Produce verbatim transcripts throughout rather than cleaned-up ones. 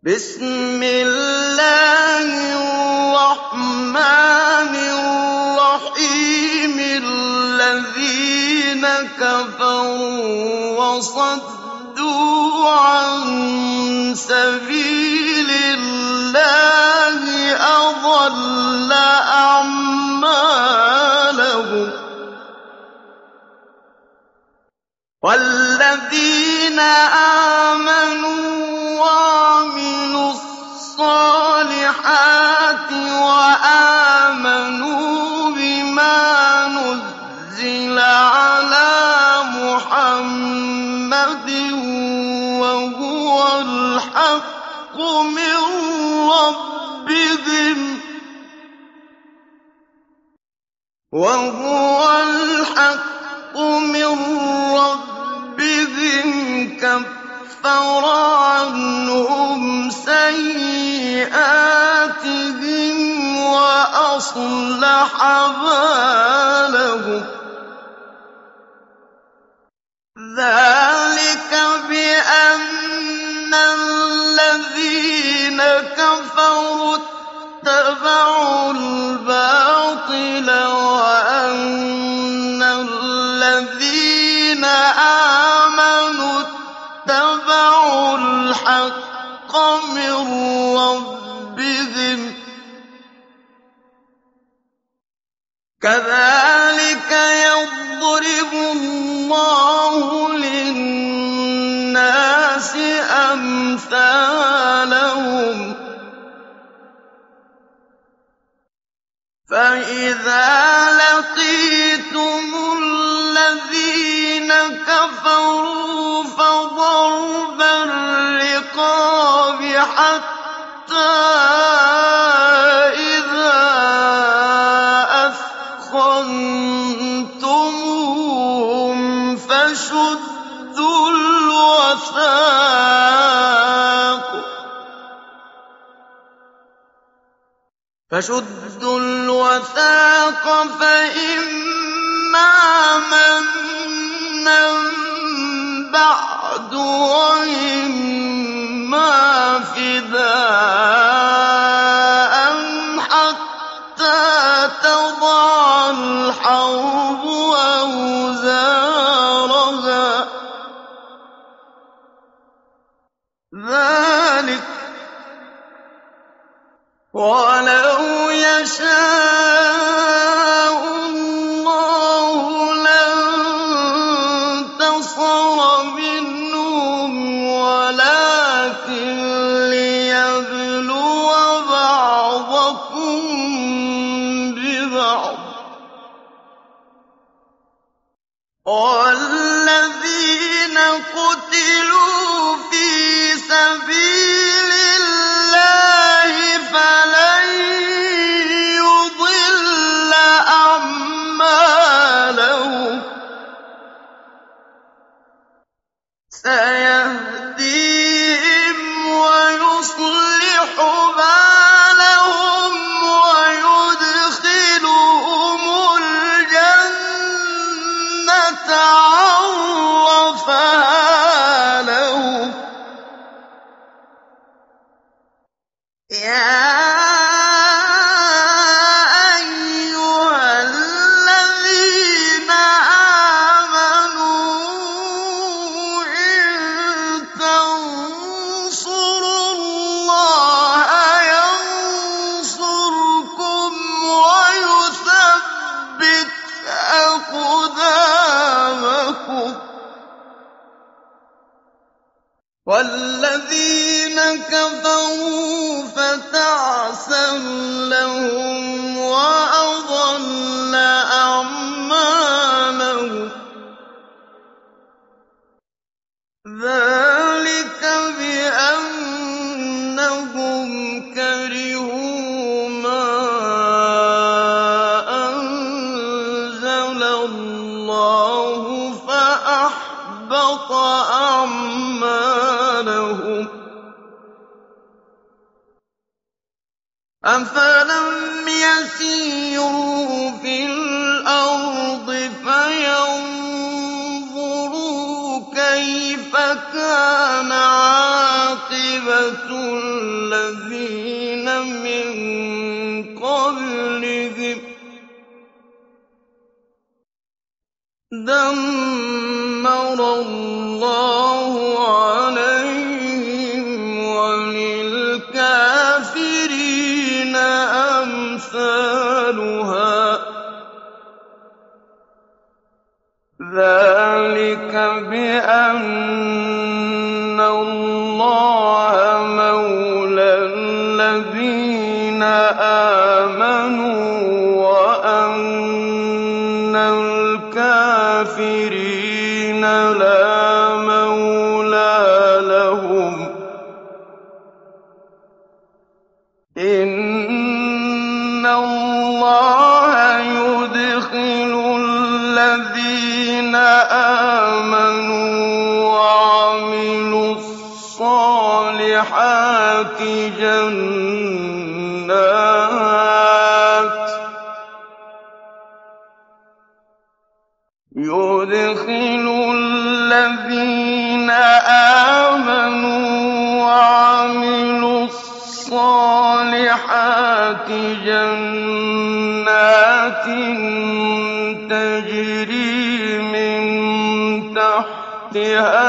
بسم الله الرحمن الرحيم الذين كفروا وصدوا عن سبيل الله أضل أعمالهم والذين آمنوا وعملوا الصالحات وآمنوا بما نزل على محمد وهو الحق من ربهم وهو الحق من ربهم كفر عنهم سيئاتهم وأصلح بالهم ذلك بأن الذين كفروا اتبعوا الباطل وأن الذين آمنوا اتبعوا الحق من ربهم كذلك يضرب الله للناس أمثالهم فإذا لقيتم الذين كفروا فضرب الرقاب حتى إذا أثخنتموهم فشدوا الوثاق فشدوا الوثاق فإما منا بعد وإما فداء حتى تضع الحرب أوزارها ذلك ولو يشاء الله لانتصر منهم ولكن ليبلو بعضكم ببعض والذين قتلوا في سبيل الله فلن يضل أعمالهم سيهديهم ويصلح بالهم ويدخلهم الجنة عرفها لهم يا أيها الذين آمنوا إن تنصروا الله ينصركم ويثبت أقدامكم والذين كفروا فتعسا لهم وأضل أعمالهم ذلك بأنهم كرهوا ما أنزل الله فأحبط أعمالهم أفلم يسيروا في الأرض فينظروا كيف كان عاقبة مَثَلُ الَّذِينَ مِن قَبْلِهِمْ ۚ دَمَّرَ اللَّهُ عَلَيْهِمْ ۖ وَلِلْكَافِرِينَ أَمْثَالُهَا ۚ ذَٰلِكَ بِأَنَّ اللَّهَ مَوْلَى الَّذِينَ آمَنُوا وَأَنَّ الْكَافِرِينَ لَا مَوْلَىٰ لَهُمْ ۗ إِنَّ اللَّهَ يُدْخِلُ الَّذِينَ آمَنُوا وَعَمِلُوا الصَّالِحَاتِ جَنَّاتٍ يُدْخِلُ الَّذِينَ آمَنُوا وَعَمِلُوا الصَّالِحَاتِ جَنَّاتٍ تَجْرِي مِن تَحْتِهَا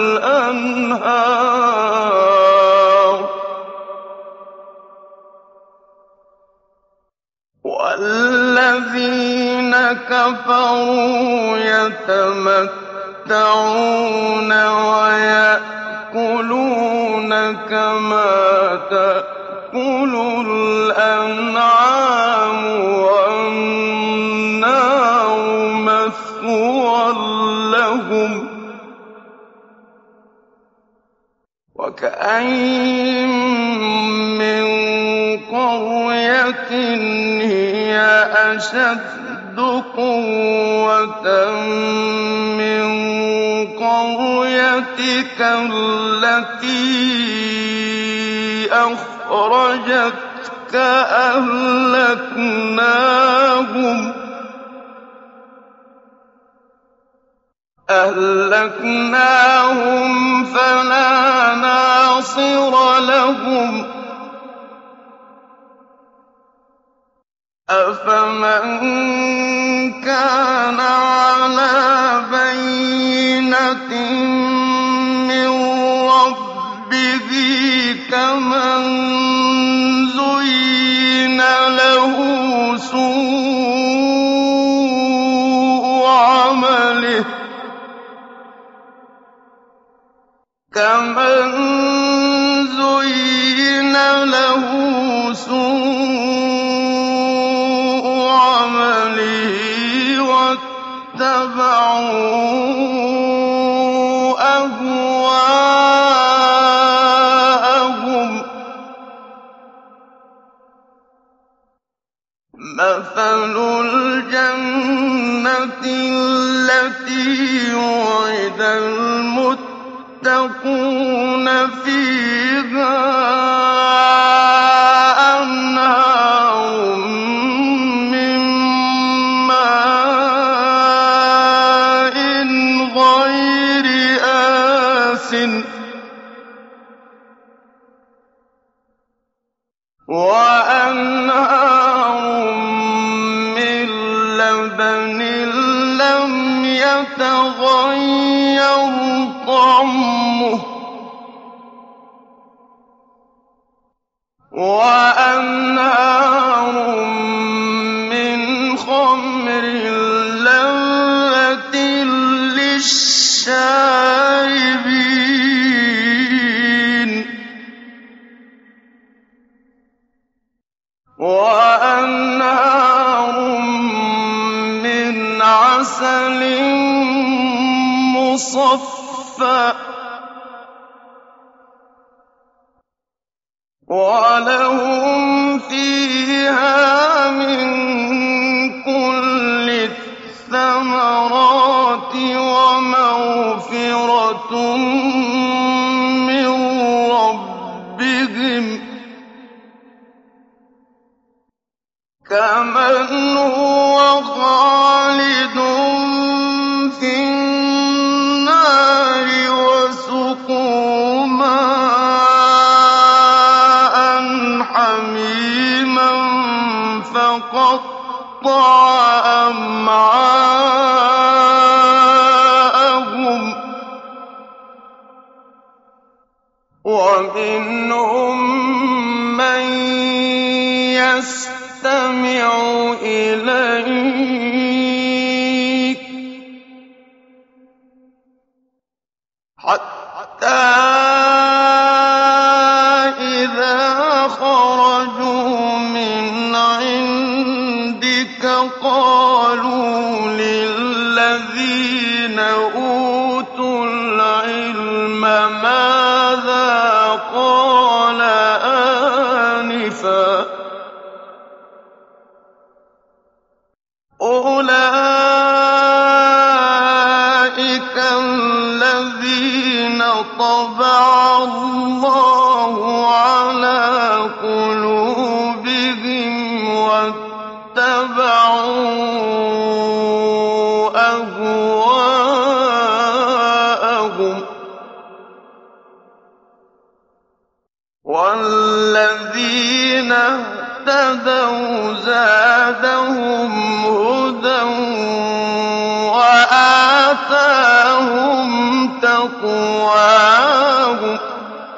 الْأَنْهَارُ ۖ وَالَّذِينَ كَفَرُوا يَتَمَتَّعُونَ وَيَأْكُلُونَ كَمَا تَأْكُلُ الْأَنْعَامُ ۖ وَالنَّارُ مَثْوًى لَّهُمْ ۖ وَكَأَيِّن مِّن قَرْيَةٍ هِيَ أَشَدُّ قُوَّةً مِّن قَرْيَتِكَ الَّتِي أَخْرَجَتْكَ أَهْلَكْنَاهُمْ فَلَا نَاصِرَ لَهُمْ ۚ أَفَمَن كَانَ عَلَىٰ بَيِّنَةٍ مِّن رَّبِّهِ كَمَن زُيِّنَ لَهُ سُوءُ عَمَلِهِ ۚ كَمَن زُيِّنَ لَهُ سُوءُ عَمَلِهِ وَاتَّبَعُوا أَهْوَاءَهُم ۚ مَّثَلُ الْجَنَّةِ الَّتِي وُعِدَ الْمُتَّقُونَ فِيهَا أَنْهَارٌ مِّن مَّاءٍ غَيْرِ آسِنٍ وَأَنْهَارٌ مِّن لَّبَنٍ لَّمْ يَتَغَيَّرْ طَعْمُهُ وَأَنْهَارٌ مِّنْ خَمْرٍ لَّذَّةٍ لِّلشَّارِبِينَ وَأَنْهَارٌ مِّنْ عَسَلٍ مُّصَفًّى وَلَهُمْ فِيهَا مِن كُلِّ الثَّمَرَاتِ وَمَغْفِرَةٌ مِّن رَّبِّهِمْ ۖ كَمَنْ هُوَ خَالِدٌ فِي النَّارِ. النَّارِ وَسُقُوا مَاءً حَمِيمًا. وَلَهُم فِيهَا مِن كُلِّ الثَّمَرَاتِ وَمَغْفِرَةٌ مِّن رَّبِّهِمْ ۖ كَمَنْ هُوَ خَالِدٌ فِي النَّارِ وَسُقُوا فَقَطَّعَ أَمْعَاءَهُمْ ۚ وَمِنْهُم مَّن يَسْتَمِعُ إِلَيْكَ حَتَّىٰ إِذَا خَرَجُوا مِنْ عِندِكَ قَالُوا لِلَّذِينَ أُوتُوا الْعِلْمَ مَاذَا قَالَ آنِفًا ۚ أُولَٰئِكَ الَّذِينَ طَبَعَ اللَّهُ عَلَىٰ قُلُوبِهِمْ وَاتَّبَعُوا أَهْوَاءَهُمْ ۚ وَالَّذِينَ اهْتَدَوْا زَادَهُمْ هُدًى وَآتَاهُمْ تَقْوَاهُمْ ۚ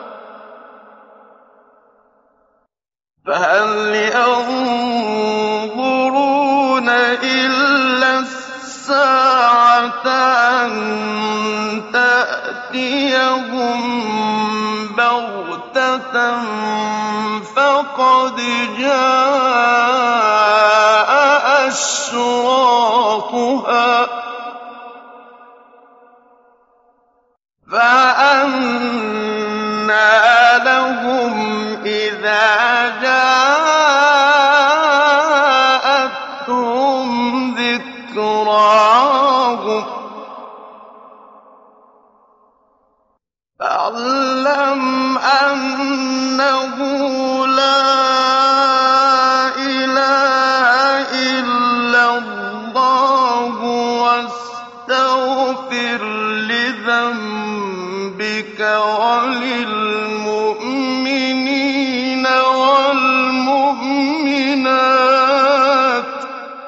فَهَلْ يَنظُرُونَ إِلَّا السَّاعَةَ أَن تَأْتِيَهُم بَغْتَةً فَقَدْ جَاءَ أَشْرَاطُهَا ۚ فَأَنَّىٰ لَهُمْ إِذَا جَاءَتْهُمْ ذِكْرَاهُمْ ۚ فَاعْلَمْ أَنَّهُ لَا إِلَٰهَ إِلَّا اللَّهُ وَاسْتَغْفِرْ لِذَنبِكَ وَلِلْمُؤْمِنِينَ وَالْمُؤْمِنَاتِ ۗ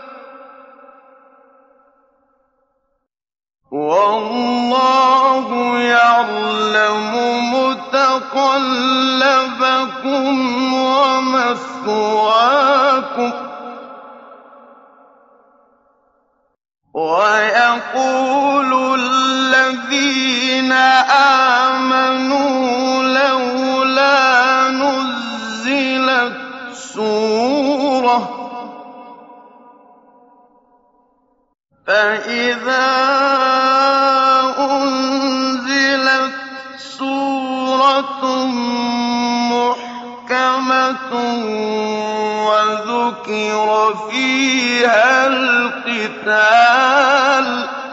وَاللَّهُ يَعْلَمُ مُتَقَلَّبَكُمْ وَمَثْوَاكُمْ ۚ وَيَقُولُ الَّذِينَ آمَنُوا لَوْلَا نُزِّلَتْ سُورَةٌ ۖ فَإِذَا أُنزِلَتْ سُورَةٌ مُّحْكَمَةٌ وَذُكِرَ فِيهَا الْقِتَالُ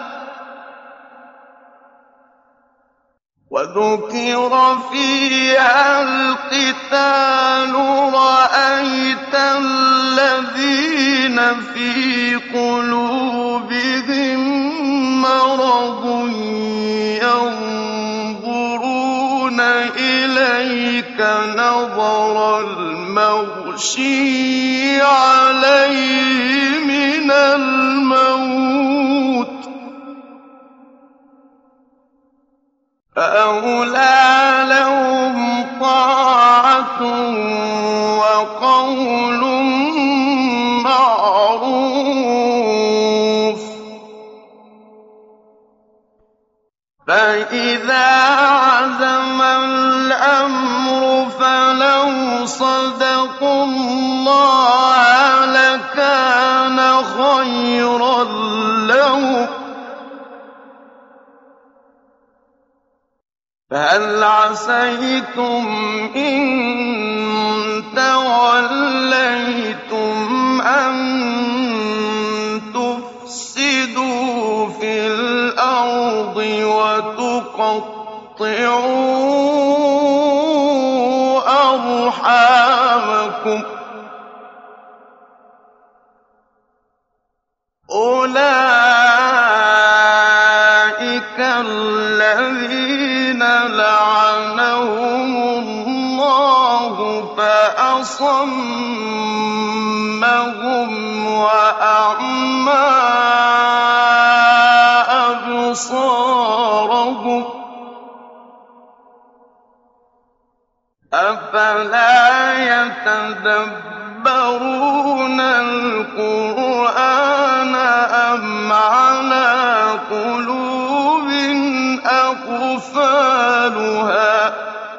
وَذُكِرَ فِيهَا الْقِتَالُ رَأَيْتَ الَّذِينَ فِي قُلُوبِهِم مَّرَضٌ يَنظُرُونَ إِلَيْكَ نَظَرَ الْمَغْشِيِّ عَلَيْهِ مِنَ الْمَوْتِ ۖ فَأَوْلَىٰ لَهُمْ طَاعَةٌ وَقَوْلٌ مَّعْرُوفٌ ۚ فَإِذَا عَزَمَ الْأَمْرُ فَلَوْ صَدَقُوا اللَّهَ لَكَانَ خَيْرًا لَّهُمْ ۚ فَهَلْ عَسَيْتُمْ إِن تَوَلَّيْتُمْ أَن تُفْسِدُوا فِي الْأَرْضِ وَتُقَطِّعُوا أَرْحَامَكُمْ ۖ أُولَٰئِكَ الَّذِينَ لَعَنَهُمُ اللَّهُ فَأَصَمَّهُمْ وَأَعْمَىٰ أَبْصَارَهُمْ ۚ أَفَلَا يَتَدَبَّرُونَ الْقُرْآنَ أَمْ عَلَىٰ قُلُوبٍ أَقْفَالُهَا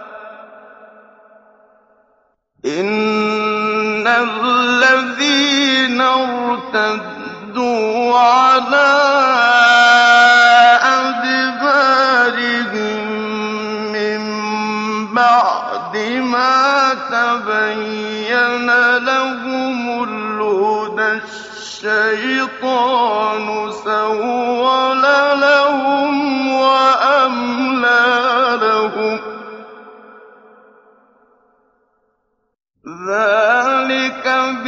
إِنَّ الَّذِينَ ارْتَدُّوا عَلَىٰ أَدْبَارِهِم مِّن بَعْدِ مَا تَبَيَّنَ لَهُمُ الْهُدَى الشَّيْطَانُ سَوَّلَ لَهُمْ وَأَمْلَىٰ لَهُمْ ۚ ذَٰلِكَ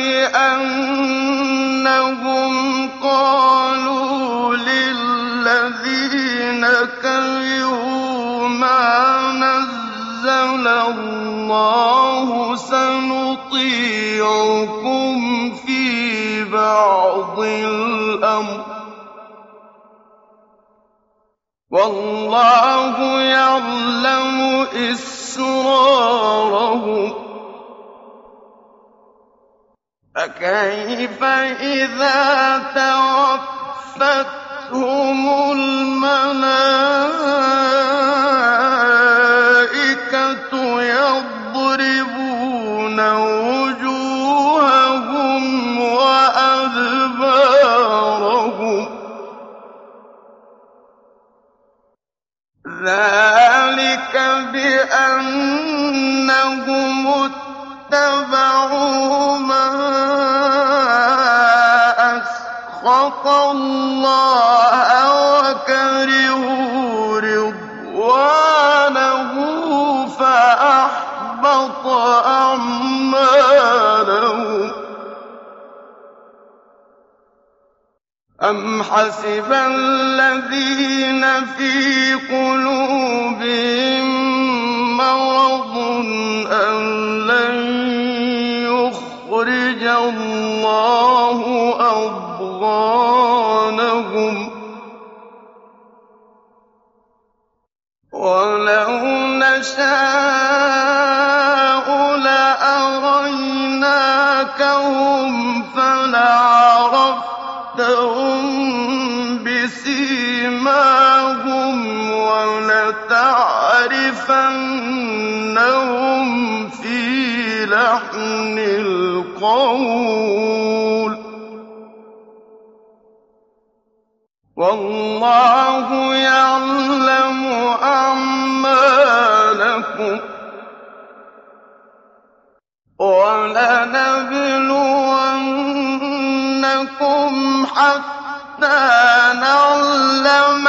بِأَنَّهُمْ قَالُوا لِلَّذِينَ كَرِهُوا مَا نَزَّلَ اللَّهُ سَنُطِيعُكُمْ فِي بَعْضِ الْأَمْرِ ۖ وَاللَّهُ يَعْلَمُ إِسْرَارَهُمْ ۚ فَكَيْفَ إِذَا تَوَفَّتْهُمُ الْمَلَائِكَةُ يَضْرِبُونَ وُجُوهَهُمْ وَأَدْبَارَهُمْ ۚ ذَٰلِكَ بِأَنَّهُمُ اتَّبَعُوا مَا أَسْخَطَ اللَّهَ وَكَرِهُوا رِضْوَانَهُ فَأَحْبَطَ أَعْمَالَهُمْ ۚ أَمْ حَسِبَ الَّذِينَ فِي قُلُوبِهِم مَّرَضٌ أَن لَّن يُخْرِجَ اللَّهُ أَضْغَانَهُمْ ۚ وَلَوْ نَشَاءُ لَأَرَيْنَاكَهُمْ فَلَعَرَفْتَهُم بِسِيمَاهُمْ وَلَتَعْرِفَنَّهُمْ فِي لَحْنِ الْقَوْلِ ۚ وَاللَّهُ يَعْلَمُ أَعْمَالَكُمْ ۚ وَلَنَبْلُوَنَّكُمْ حَتَّىٰ نَعْلَمَ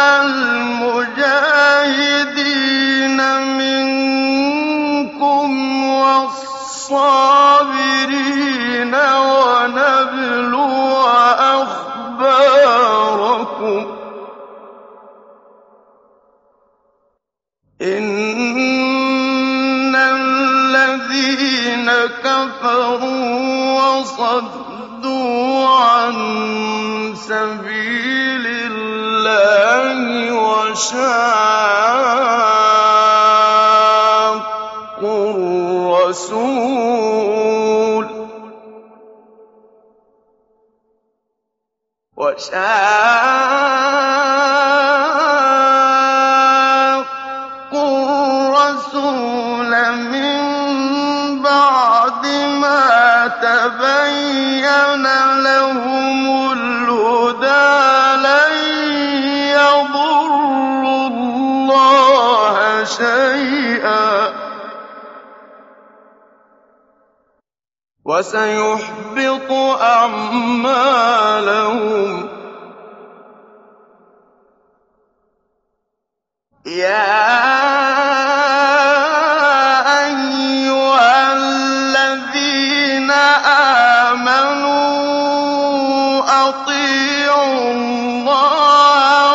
الْمُجَاهِدِينَ مِنكُمْ وَالصَّابِرِينَ وَنَبْلُوَ أَخْبَارَكُمْ ۚ إِنَّ الَّذِينَ كَفَرُوا وَصَدُّوا عَن سَبِيلِ اللَّهِ وَشَاقُّوا الرَّسُولَ مِن بَعْدِ مَا تَبَيَّنَ لَهُمُ الْهُدَىٰ لَن يَضُرُّوا اللَّهَ شَيْئًا وَسَيُحْبِطُ أَعْمَالَهُمْ ۚ يَا أَيُّهَا الَّذِينَ آمَنُوا أَطِيعُوا اللَّهَ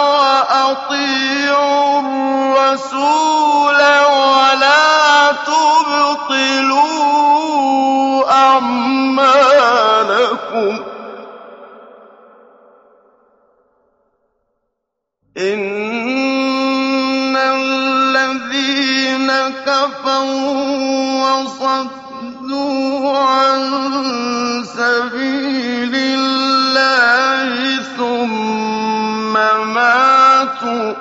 وَأَطِيعُوا الرَّسُولَ وَلَا تُبْطِلُوا لهم إن الذين كفروا وصدوا عن سبيل الله ثم ماتوا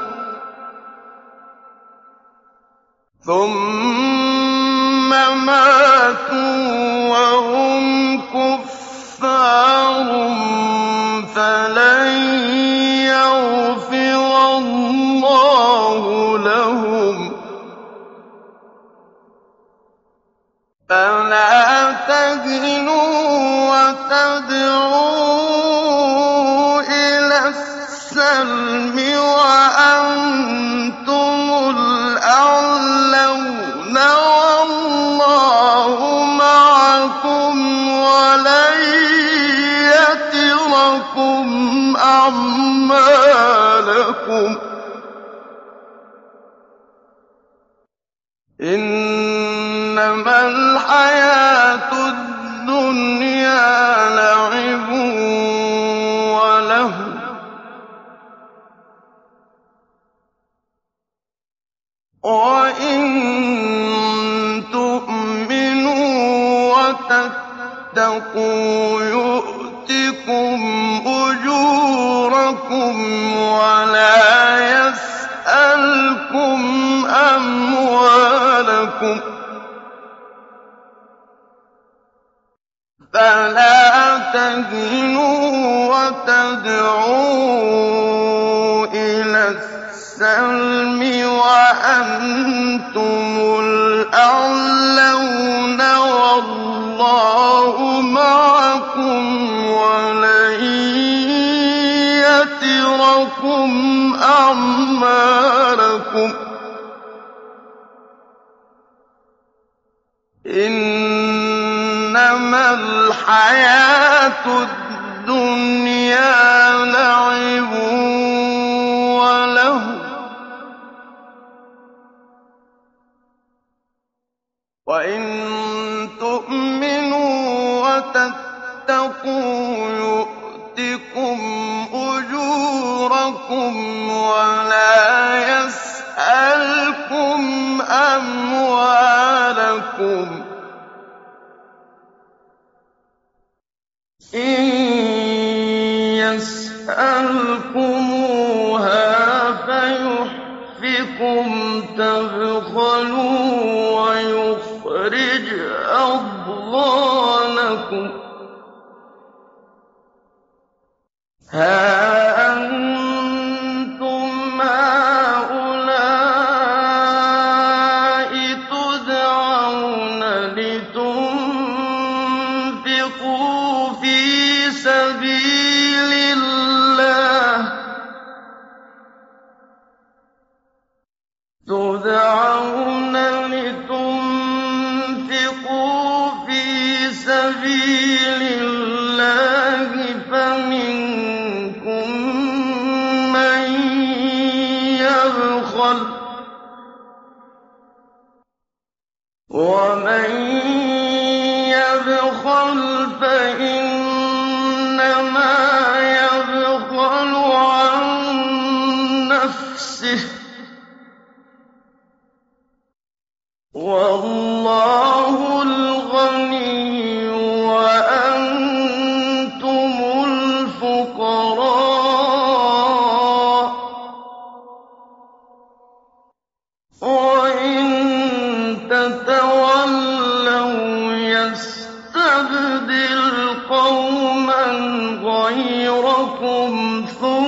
ثم ماتوا وهم كفار فلن يغفر الله لهم فلا تهنوا وتدعوا إلى السلم وأنتم الأعلون والله معكم ولن يتركم أعمالكم إنما الحياة الدنيا لعب ولهو وإن تؤمنوا وتتقوا يؤتكم أجوركم ولا يسألكم أموالكم فلا تهنوا وتدعوا إلى السلم وأنتم الأعلون والله معكم ولن يتركم أعمالكم إنما الحياة الدنيا لعب ولهو وإن تؤمنوا وتتقوا يؤتكم أجوركم ولا يسألكم أموالكم إن يسألكموها فيحفكم تبخلوا ويخرج أضغانكم ها أنتم هؤلاء تدعون لتنفقوا في سبيل الله تدعون لتنفقوا في سبيل الله فمنكم من يبخل ومن يبخل فإنما يبخل عن نفسه والله الغني وأنتم الفقراء وإن تتولوا يستبدل قوما غيركم ثم